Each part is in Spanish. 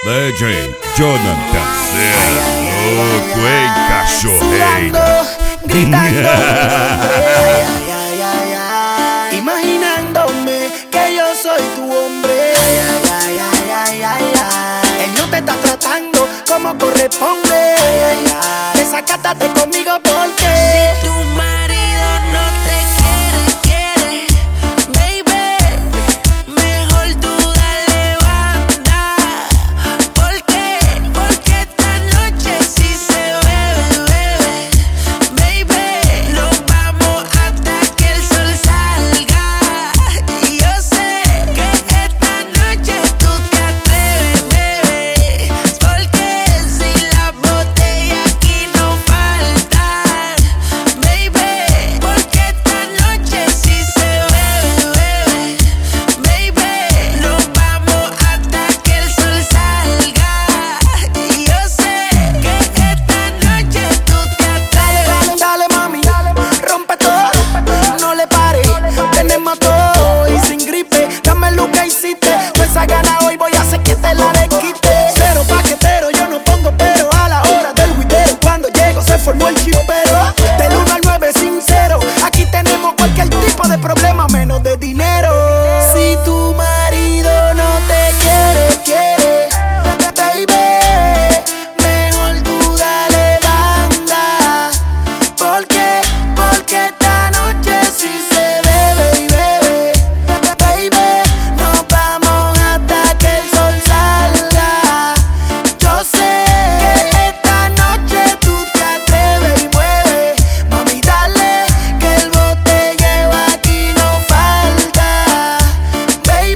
DJ Jonathan loco en cachorreira. Gritando, imaginándome que yo soy tu hombre. Él no te está tratando como corresponde. Desacátate conmigo porque si tu marido no te quiere, baby, mejor tú dale banda. ¿Por qué? Porque esta noche sí se bebe, baby. Nos vamos hasta que el sol salga. Y yo sé que esta noche tú te atreves, bebé. Porque si las botellas aquí no faltan, baby. Porque esta noche sí se bebe, baby. Nos vamos hasta que el sol salga. Y yo sé que esta noche tú te atreves. dale mami, rompe todo, no le pares, tenemos todo y sin gripe, dame lo que hiciste, pues esa gana hoy voy a hacer que te la desquite. Cero paquetero, yo no pongo pero a la hora del huidero, cuando llego se formó el chipero, del 1 al 9 sincero, aquí tenemos cualquier tipo de problema menos de dinero. Si tu marido no te quiere, baby, mejor tú dale banda. ¿Por qué? Porque esta noche sí se bebe y bebe, baby. Nos vamos hasta que el sol salga. Yo sé que esta noche tú te atreves y mueves, mami, dale que el botelleo aquí no falta, baby.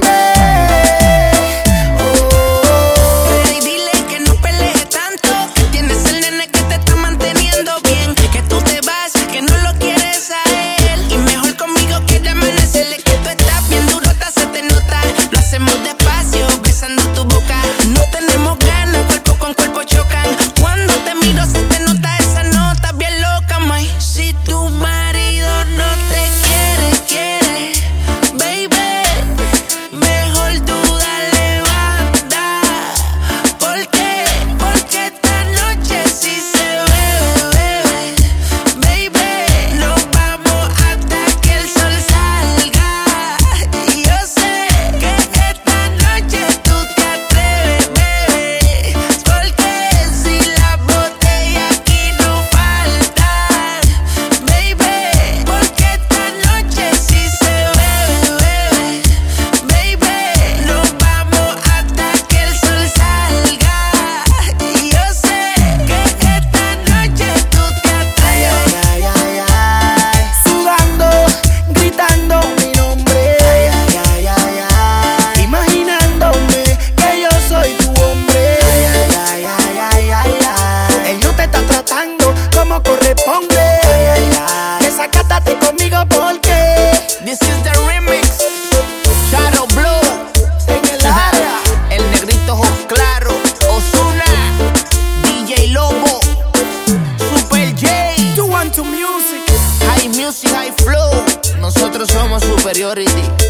Y dile que no pelees tanto, que tienes el nene que te está manteniendo bien, que tú te vas, que no lo quieres a él. Y mejor conmigo que ya amanecerle, que tú estás bien durota, se te nota. Lo hacemos despacio, besando tu boca. No tenemos ganas, cuerpo con cuerpo chocan. Cuando te miro se te nota esa nota bien loca, may. Si tu marido no te quiere, baby, mejor tú dale banda. ¿Por qué? Porque esta noche sí se bebe, baby. Nos vamos hasta que el sol salga. Y yo sé que esta noche tú te atreves, bebé. Porque si las botellas aquí no faltan, baby. Porque esta noche sí se bebe, baby. Nos vamos hasta que el sol salga. Y yo sé que esta noche tú te atreves. Sudando, gritando mi nombre, imaginándome que yo soy tu hombre. Él no te está tratando como corresponde. Desacátate conmigo porque This is the remix. Shadow Blue en el área El negrito ojos claro, Ozuna, DJ Lobo, Super J, 212 Music. High Music, High Flow. Nosotros somos Superiority.